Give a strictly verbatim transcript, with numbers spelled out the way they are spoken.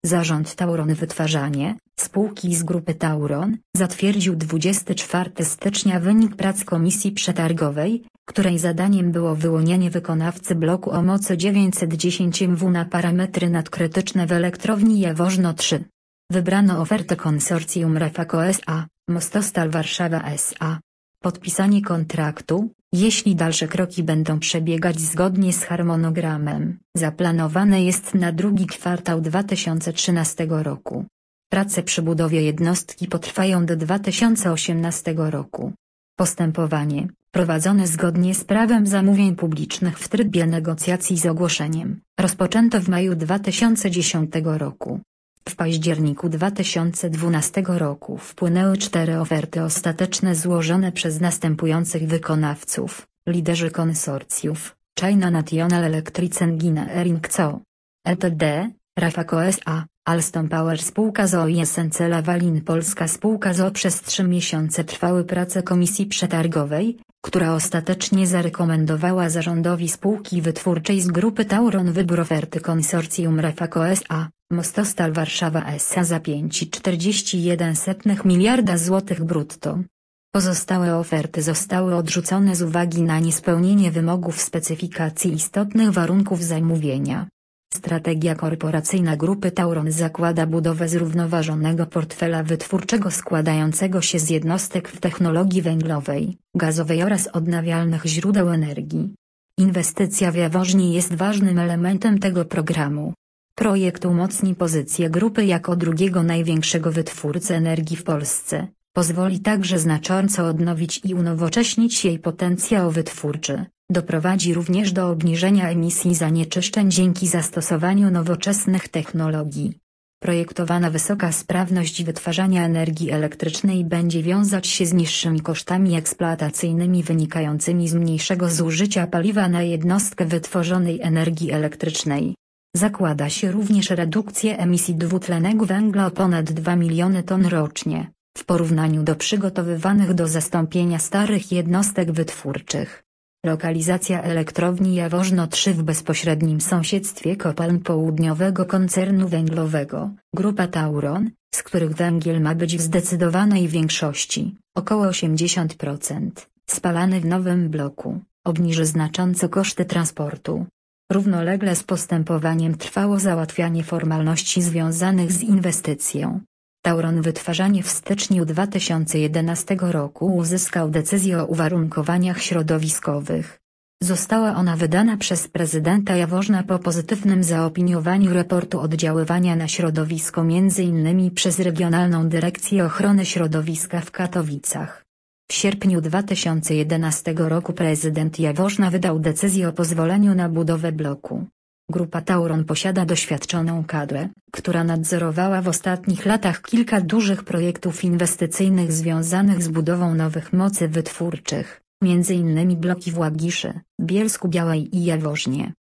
Zarząd Tauron Wytwarzanie, spółki z grupy Tauron, zatwierdził dwudziestego czwartego stycznia wynik prac komisji przetargowej, której zadaniem było wyłonienie wykonawcy bloku o mocy dziewięćset dziesięć megawatów na parametry nadkrytyczne w elektrowni Jaworzno trzy. Wybrano ofertę konsorcjum Refako S A, Mostostal Warszawa S A. Podpisanie kontraktu, jeśli dalsze kroki będą przebiegać zgodnie z harmonogramem, zaplanowane jest na drugi kwartał dwa tysiące trzynastego roku. Prace przy budowie jednostki potrwają do dwa tysiące osiemnastego roku. Postępowanie, prowadzone zgodnie z prawem zamówień publicznych w trybie negocjacji z ogłoszeniem, rozpoczęto w maju dwa tysiące dziesiątego roku. W październiku dwa tysiące dwunastego roku wpłynęły cztery oferty ostateczne złożone przez następujących wykonawców, liderzy konsorcjów: China National Electric Engineering C O. Ltd., Refako S A, Alstom Power spółka z o o i S N C Lavalin Polska spółka z o o. Przez trzy miesiące trwały prace komisji przetargowej, która ostatecznie zarekomendowała zarządowi spółki wytwórczej z grupy Tauron wybór oferty konsorcjum Refako S A, Mostostal Warszawa S A za pięć przecinek czterdzieści jeden miliarda złotych brutto. Pozostałe oferty zostały odrzucone z uwagi na niespełnienie wymogów specyfikacji istotnych warunków zamówienia. Strategia korporacyjna grupy Tauron zakłada budowę zrównoważonego portfela wytwórczego składającego się z jednostek w technologii węglowej, gazowej oraz odnawialnych źródeł energii. Inwestycja w Jaworznie jest ważnym elementem tego programu. Projekt umocni pozycję grupy jako drugiego największego wytwórcy energii w Polsce, pozwoli także znacząco odnowić i unowocześnić jej potencjał wytwórczy. Doprowadzi również do obniżenia emisji zanieczyszczeń dzięki zastosowaniu nowoczesnych technologii. Projektowana wysoka sprawność wytwarzania energii elektrycznej będzie wiązać się z niższymi kosztami eksploatacyjnymi wynikającymi z mniejszego zużycia paliwa na jednostkę wytworzonej energii elektrycznej. Zakłada się również redukcję emisji dwutlenek węgla o ponad dwa miliony ton rocznie, w porównaniu do przygotowywanych do zastąpienia starych jednostek wytwórczych. Lokalizacja elektrowni Jaworzno trzy w bezpośrednim sąsiedztwie kopalń południowego koncernu węglowego, Grupa Tauron, z których węgiel ma być w zdecydowanej większości, około osiemdziesiąt procent, spalany w nowym bloku, obniży znacząco koszty transportu. Równolegle z postępowaniem trwało załatwianie formalności związanych z inwestycją. Tauron Wytwarzanie w styczniu dwa tysiące jedenastego roku uzyskał decyzję o uwarunkowaniach środowiskowych. Została ona wydana przez prezydenta Jaworzna po pozytywnym zaopiniowaniu raportu oddziaływania na środowisko między innymi przez Regionalną Dyrekcję Ochrony Środowiska w Katowicach. W sierpniu dwa tysiące jedenastego roku prezydent Jaworzna wydał decyzję o pozwoleniu na budowę bloku. Grupa Tauron posiada doświadczoną kadrę, która nadzorowała w ostatnich latach kilka dużych projektów inwestycyjnych związanych z budową nowych mocy wytwórczych, między innymi bloki w Łagiszy, Bielsku Białej i Jaworznie.